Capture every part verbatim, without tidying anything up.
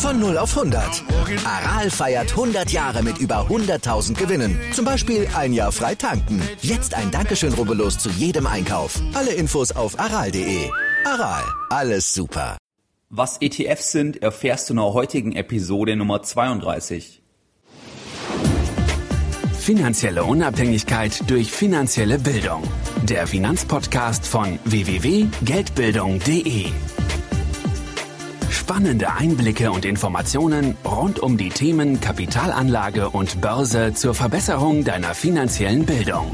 Von null auf hundert. Aral feiert hundert Jahre mit über hunderttausend Gewinnen. Zum Beispiel ein Jahr frei tanken. Jetzt ein Dankeschön, rubbellos zu jedem Einkauf. Alle Infos auf aral punkt de. Aral, alles super. Was E T Fs sind, erfährst du in der heutigen Episode Nummer zweiunddreißig. Finanzielle Unabhängigkeit durch finanzielle Bildung. Der Finanzpodcast von w w w punkt geldbildung punkt de. Spannende Einblicke und Informationen rund um die Themen Kapitalanlage und Börse zur Verbesserung deiner finanziellen Bildung.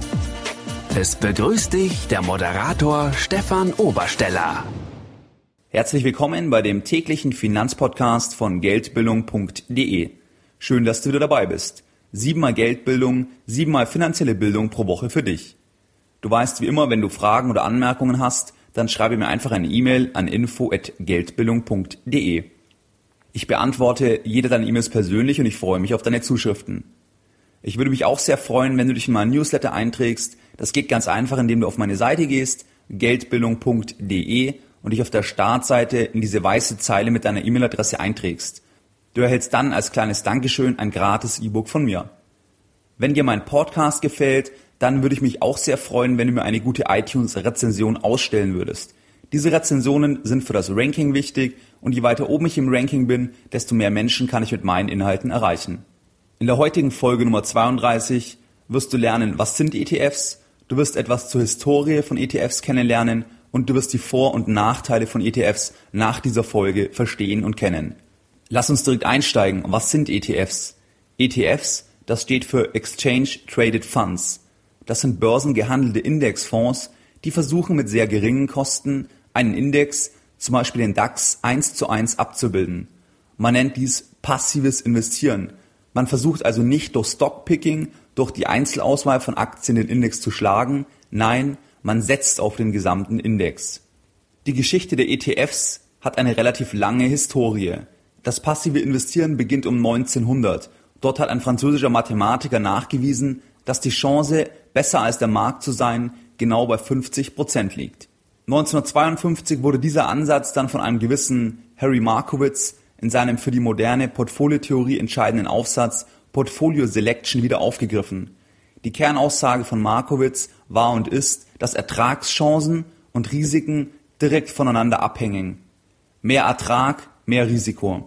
Es begrüßt dich der Moderator Stefan Obersteller. Herzlich willkommen bei dem täglichen Finanzpodcast von geldbildung punkt de. Schön, dass du wieder dabei bist. Siebenmal Geldbildung, siebenmal finanzielle Bildung pro Woche für dich. Du weißt wie immer, wenn du Fragen oder Anmerkungen hast, dann schreibe mir einfach eine E-Mail an info at geldbildung punkt de. Ich beantworte jede deiner E-Mails persönlich und ich freue mich auf deine Zuschriften. Ich würde mich auch sehr freuen, wenn du dich in meinen Newsletter einträgst. Das geht ganz einfach, indem du auf meine Seite gehst, geldbildung punkt de, und dich auf der Startseite in diese weiße Zeile mit deiner E-Mail-Adresse einträgst. Du erhältst dann als kleines Dankeschön ein gratis E-Book von mir. Wenn dir mein Podcast gefällt, dann würde ich mich auch sehr freuen, wenn du mir eine gute iTunes-Rezension ausstellen würdest. Diese Rezensionen sind für das Ranking wichtig und je weiter oben ich im Ranking bin, desto mehr Menschen kann ich mit meinen Inhalten erreichen. In der heutigen Folge Nummer zweiunddreißig wirst du lernen, was sind E T Fs, du wirst etwas zur Historie von E T Fs kennenlernen und du wirst die Vor- und Nachteile von E T Fs nach dieser Folge verstehen und kennen. Lass uns direkt einsteigen. Was sind E T Fs? E T Fs, das steht für Exchange Traded Funds. Das sind börsengehandelte Indexfonds, die versuchen mit sehr geringen Kosten einen Index, zum Beispiel den DAX, eins zu eins abzubilden. Man nennt dies passives Investieren. Man versucht also nicht durch Stockpicking, durch die Einzelauswahl von Aktien den Index zu schlagen. Nein, man setzt auf den gesamten Index. Die Geschichte der E T Fs hat eine relativ lange Historie. Das passive Investieren beginnt um neunzehnhundert. Dort hat ein französischer Mathematiker nachgewiesen, dass die Chance, besser als der Markt zu sein, genau bei fünfzig Prozent liegt. neunzehnhundertzweiundfünfzig wurde dieser Ansatz dann von einem gewissen Harry Markowitz in seinem für die moderne Portfoliotheorie entscheidenden Aufsatz Portfolio Selection wieder aufgegriffen. Die Kernaussage von Markowitz war und ist, dass Ertragschancen und Risiken direkt voneinander abhängen. Mehr Ertrag, mehr Risiko.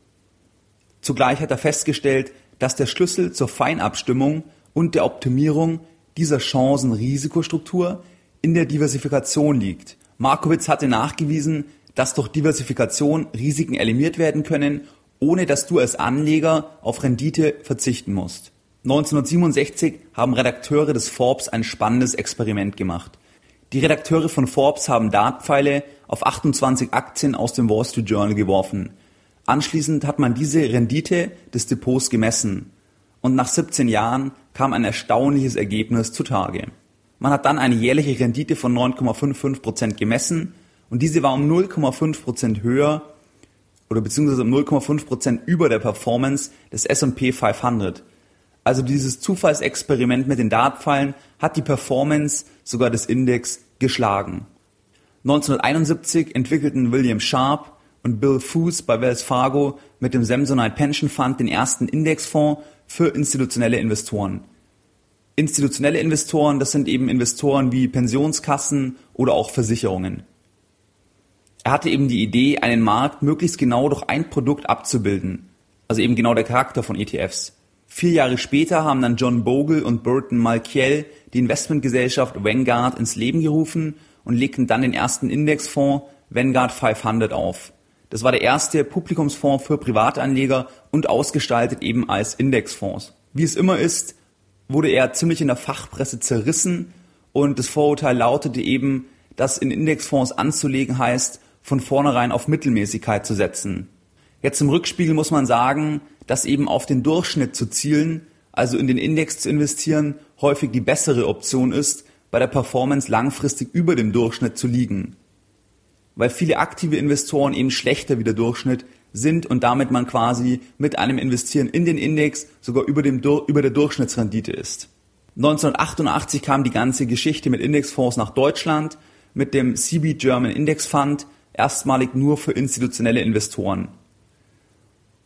Zugleich hat er festgestellt, dass der Schlüssel zur Feinabstimmung und der Optimierung dieser Chancen-Risikostruktur in der Diversifikation liegt. Markowitz hatte nachgewiesen, dass durch Diversifikation Risiken eliminiert werden können, ohne dass du als Anleger auf Rendite verzichten musst. neunzehnhundertsiebenundsechzig haben Redakteure des Forbes ein spannendes Experiment gemacht. Die Redakteure von Forbes haben Dartpfeile auf achtundzwanzig Aktien aus dem Wall Street Journal geworfen. Anschließend hat man diese Rendite des Depots gemessen. Und nach siebzehn Jahren kam ein erstaunliches Ergebnis zutage. Man hat dann eine jährliche Rendite von neun Komma fünfundfünfzig Prozent gemessen und diese war um null Komma fünf Prozent höher oder beziehungsweise um null Komma fünf Prozent über der Performance des S und P fünfhundert. Also dieses Zufallsexperiment mit den Dartpfeilen hat die Performance sogar des Index geschlagen. neunzehnhunderteinundsiebzig entwickelten William Sharpe und Bill Foos bei Wells Fargo mit dem Samsonite Pension Fund den ersten Indexfonds für institutionelle Investoren. Institutionelle Investoren, das sind eben Investoren wie Pensionskassen oder auch Versicherungen. Er hatte eben die Idee, einen Markt möglichst genau durch ein Produkt abzubilden, also eben genau der Charakter von E T Fs. Vier Jahre später haben dann John Bogle und Burton Malkiel die Investmentgesellschaft Vanguard ins Leben gerufen und legten dann den ersten Indexfonds Vanguard fünfhundert auf. Das war der erste Publikumsfonds für Privatanleger und ausgestaltet eben als Indexfonds. Wie es immer ist, wurde er ziemlich in der Fachpresse zerrissen und das Vorurteil lautete eben, dass in Indexfonds anzulegen heißt, von vornherein auf Mittelmäßigkeit zu setzen. Jetzt im Rückspiegel muss man sagen, dass eben auf den Durchschnitt zu zielen, also in den Index zu investieren, häufig die bessere Option ist, bei der Performance langfristig über dem Durchschnitt zu liegen. Weil viele aktive Investoren eben schlechter wie der Durchschnitt sind und damit man quasi mit einem Investieren in den Index sogar über, dem, über der Durchschnittsrendite ist. neunzehnhundertachtundachtzig kam die ganze Geschichte mit Indexfonds nach Deutschland mit dem C B German Index Fund, erstmalig nur für institutionelle Investoren.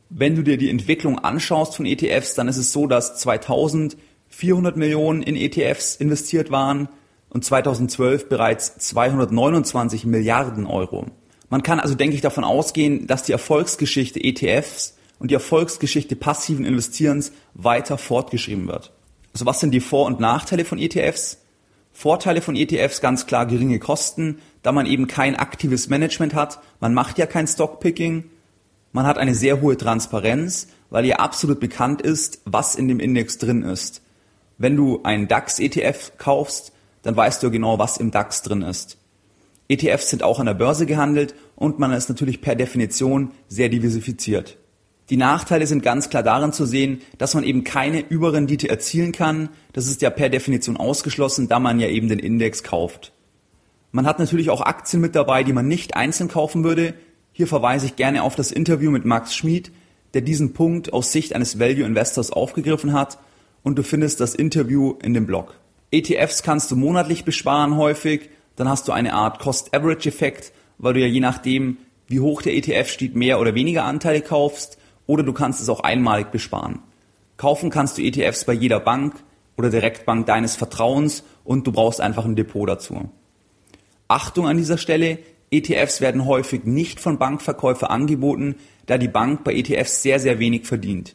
Wenn du dir die Entwicklung anschaust von E T Fs, dann ist es so, dass zweitausend vierhundert Millionen in E T Fs investiert waren und zweitausendzwölf bereits zweihundertneunundzwanzig Milliarden Euro. Man kann also, denke ich, davon ausgehen, dass die Erfolgsgeschichte E T Fs und die Erfolgsgeschichte passiven Investierens weiter fortgeschrieben wird. Also was sind die Vor- und Nachteile von E T Fs? Vorteile von E T Fs, ganz klar geringe Kosten, da man eben kein aktives Management hat. Man macht ja kein Stockpicking. Man hat eine sehr hohe Transparenz, weil ja absolut bekannt ist, was in dem Index drin ist. Wenn du einen DAX-E T F kaufst, dann weißt du genau, was im DAX drin ist. E T Fs sind auch an der Börse gehandelt und man ist natürlich per Definition sehr diversifiziert. Die Nachteile sind ganz klar darin zu sehen, dass man eben keine Überrendite erzielen kann. Das ist ja per Definition ausgeschlossen, da man ja eben den Index kauft. Man hat natürlich auch Aktien mit dabei, die man nicht einzeln kaufen würde. Hier verweise ich gerne auf das Interview mit Max Schmid, der diesen Punkt aus Sicht eines Value Investors aufgegriffen hat, und du findest das Interview in dem Blog. E T Fs kannst du monatlich besparen häufig, dann hast du eine Art Cost-Average-Effekt, weil du ja je nachdem, wie hoch der E T F steht, mehr oder weniger Anteile kaufst, oder du kannst es auch einmalig besparen. Kaufen kannst du E T Fs bei jeder Bank oder Direktbank deines Vertrauens und du brauchst einfach ein Depot dazu. Achtung an dieser Stelle, E T Fs werden häufig nicht von Bankverkäufer angeboten, da die Bank bei E T Fs sehr, sehr wenig verdient.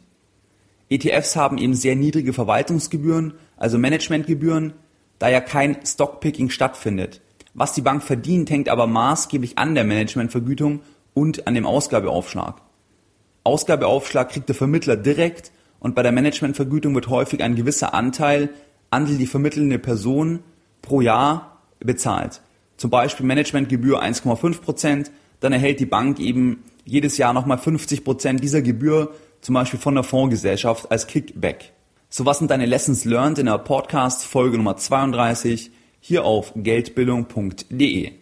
E T Fs haben eben sehr niedrige Verwaltungsgebühren, also Managementgebühren, da ja kein Stockpicking stattfindet. Was die Bank verdient, hängt aber maßgeblich an der Managementvergütung und an dem Ausgabeaufschlag. Ausgabeaufschlag kriegt der Vermittler direkt und bei der Managementvergütung wird häufig ein gewisser Anteil an die vermittelnde Person pro Jahr bezahlt. Zum Beispiel Managementgebühr eins Komma fünf Prozent, dann erhält die Bank eben jedes Jahr nochmal fünfzig Prozent dieser Gebühr, zum Beispiel von der Fondsgesellschaft als Kickback. So, was sind deine Lessons learned in der Podcast Folge Nummer zweiunddreißig hier auf geldbildung punkt de.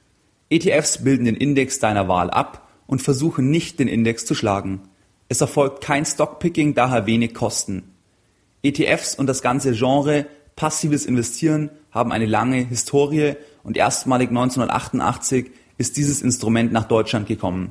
E T Fs bilden den Index deiner Wahl ab und versuchen nicht, den Index zu schlagen. Es erfolgt kein Stockpicking, daher wenig Kosten. E T Fs und das ganze Genre passives Investieren haben eine lange Historie und erstmalig neunzehnhundertachtundachtzig ist dieses Instrument nach Deutschland gekommen.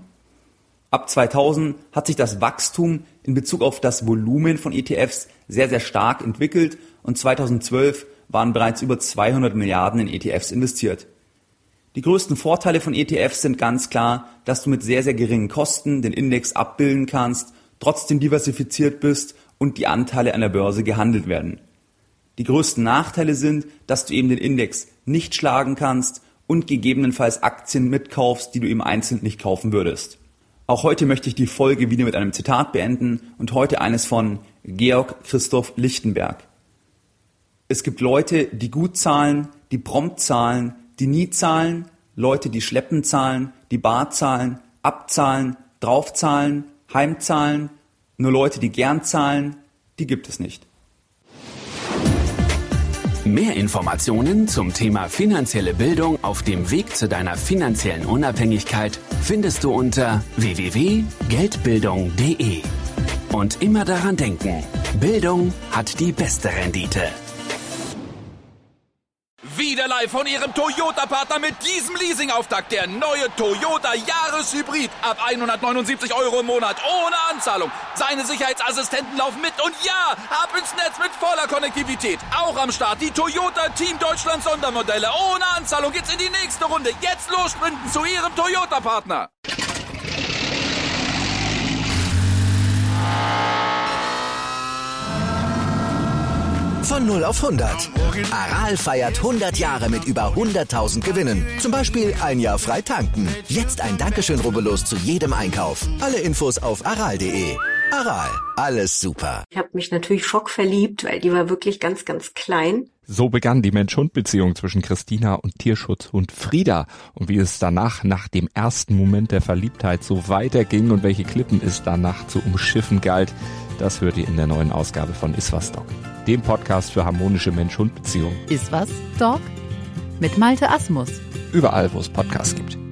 Ab zweitausend hat sich das Wachstum in Bezug auf das Volumen von E T Fs sehr, sehr stark entwickelt und zweitausendzwölf waren bereits über zweihundert Milliarden in E T Fs investiert. Die größten Vorteile von E T Fs sind ganz klar, dass du mit sehr, sehr geringen Kosten den Index abbilden kannst, trotzdem diversifiziert bist und die Anteile an der Börse gehandelt werden. Die größten Nachteile sind, dass du eben den Index nicht schlagen kannst und gegebenenfalls Aktien mitkaufst, die du eben einzeln nicht kaufen würdest. Auch heute möchte ich die Folge wieder mit einem Zitat beenden und heute eines von Georg Christoph Lichtenberg. Es gibt Leute, die gut zahlen, die prompt zahlen, die nie zahlen, Leute, die schleppend zahlen, die bar zahlen, abzahlen, draufzahlen, heimzahlen, nur Leute, die gern zahlen, die gibt es nicht. Mehr Informationen zum Thema finanzielle Bildung auf dem Weg zu deiner finanziellen Unabhängigkeit findest du unter w w w punkt geldbildung punkt de. Und immer daran denken, Bildung hat die beste Rendite. Wieder live von Ihrem Toyota-Partner mit diesem Leasing-Auftakt. Der neue Toyota Jahreshybrid. Ab hundertneunundsiebzig Euro im Monat. Ohne Anzahlung. Seine Sicherheitsassistenten laufen mit. Und ja, ab ins Netz mit voller Konnektivität. Auch am Start die Toyota Team Deutschland Sondermodelle. Ohne Anzahlung geht's in die nächste Runde. Jetzt los sprinten zu Ihrem Toyota-Partner. Von null auf hundert. Aral feiert hundert Jahre mit über hunderttausend Gewinnen. Zum Beispiel ein Jahr frei tanken. Jetzt ein Dankeschön, rubbellos zu jedem Einkauf. Alle Infos auf aral punkt de. Aral, alles super. Ich habe mich natürlich schockverliebt, weil die war wirklich ganz, ganz klein. So begann die Mensch-Hund-Beziehung zwischen Christina und Tierschutzhund Frieda. Und wie es danach, nach dem ersten Moment der Verliebtheit, so weiterging und welche Klippen es danach zu umschiffen galt, das hört ihr in der neuen Ausgabe von Iswas Dog, dem Podcast für harmonische Mensch-Hund-Beziehungen. Iswas Dog mit Malte Asmus. Überall, wo es Podcasts gibt.